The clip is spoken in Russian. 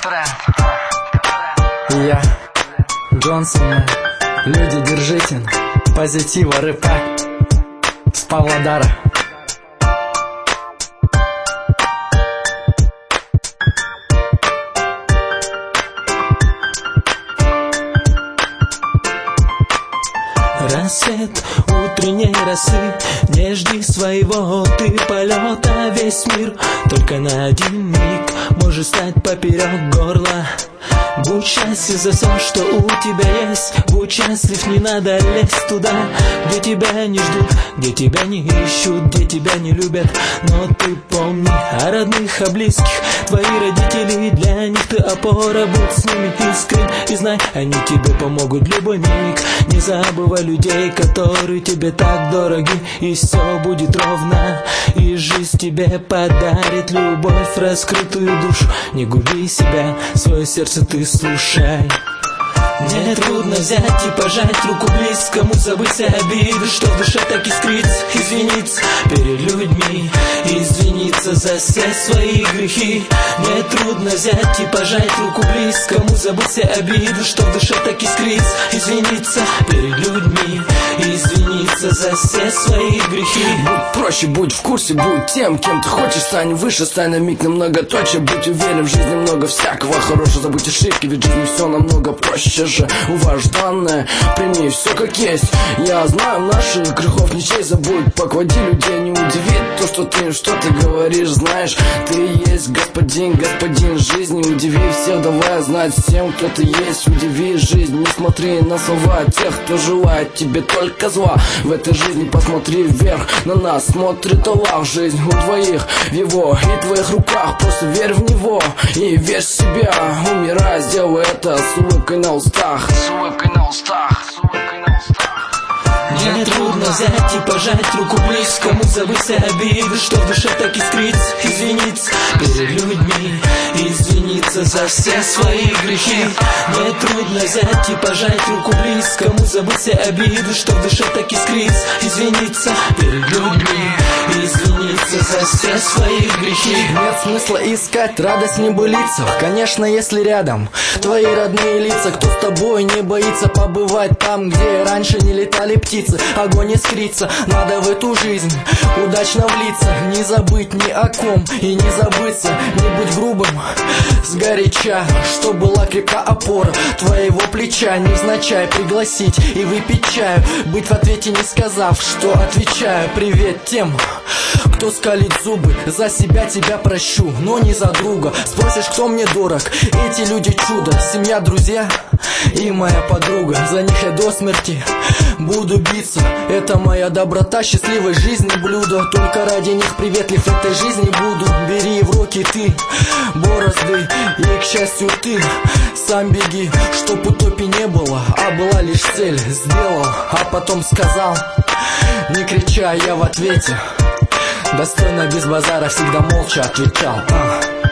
Я Джонсон, люди, держите позитива, рэпа с Павлодара. Рассвет утренней росы, не жди своего ты полета. Весь мир только на один миг может стать поперек горла. Будь счастлив за все, что у тебя есть. Будь счастлив, не надо лезть туда, где тебя не ждут, где тебя не ищут, где тебя не любят. Но ты помни о родных, о близких. Твои родители, для них ты опора. Будь с ними искрен и знай, они тебе помогут в любой миг. Не забывай людей, которые тебе так дороги, и все будет ровно. И жизнь тебе подарит любовь, раскрытую душу. Не губи себя, свое сердце ты слушай. Мне трудно взять и пожать руку близкому, забыть обиды, что в душе так искрится. Извиниться перед людьми, извиниться за все свои грехи. Мне трудно взять и пожать руку близкому, забыть обиды, что в душе так искрится. Извиниться перед людьми, извиниться за все свои грехи. Будь проще, будь в курсе, будь тем, кем ты хочешь. Стань выше, стань на миг на многоточие. Будь уверен, в жизни много всякого хорошего. Забудь ошибки, ведь в жизни все намного проще же. Уважь данное, прими все как есть. Я знаю, наших грехов не честь. Забудь, поклади людей, не удивит то, что ты говоришь. Знаешь, ты есть господин, господин жизни. Удиви всех, давай знать всем, кто ты есть. Удиви жизнь, не смотри на слова тех, кто желает тебе только зла. В этой жизни посмотри вверх, на нас смотрит Аллах. Жизнь у двоих в его и твоих руках. Просто верь в него и верь в себя. Умирай, сделай это с улыбкой на устах. С улыбкой на устах, с улыбкой на устах. Мне трудно взять и пожать руку близкому, забыть обиды, что в душе так искрится. Извиниться перед людьми, извиниться за все свои грехи. Мне трудно взять и пожать руку близкому, забыть обиды, что в душе так искрится. Извиниться перед людьми, извиниться за все свои грехи. Нет смысла искать радость в небылицах, конечно, если рядом твои родные лица. Кто с тобой не боится побывать там, где раньше не летали птицы. Огонь искрится, надо в эту жизнь удачно влиться. Не забыть ни о ком и не забыться. Не будь грубым сгоряча, что была крепка опора твоего плеча. Невзначай пригласить и выпить чаю, быть в ответе не сказав, что отвечаю. Привет тем, кто скалит зубы, за себя тебя прощу, но не за друга. Спросишь, кто мне дорог, эти люди чудо. Семья, друзья и моя подруга. За них я до смерти буду биться. Это моя доброта, счастливой жизни блюдо. Только ради них приветлив этой жизни буду. Бери в руки ты борозды, и к счастью ты сам беги. Чтоб утопии не было, а была лишь цель. Сделал, а потом сказал, не крича, я в ответе. Достойно без базара всегда молча отвечал.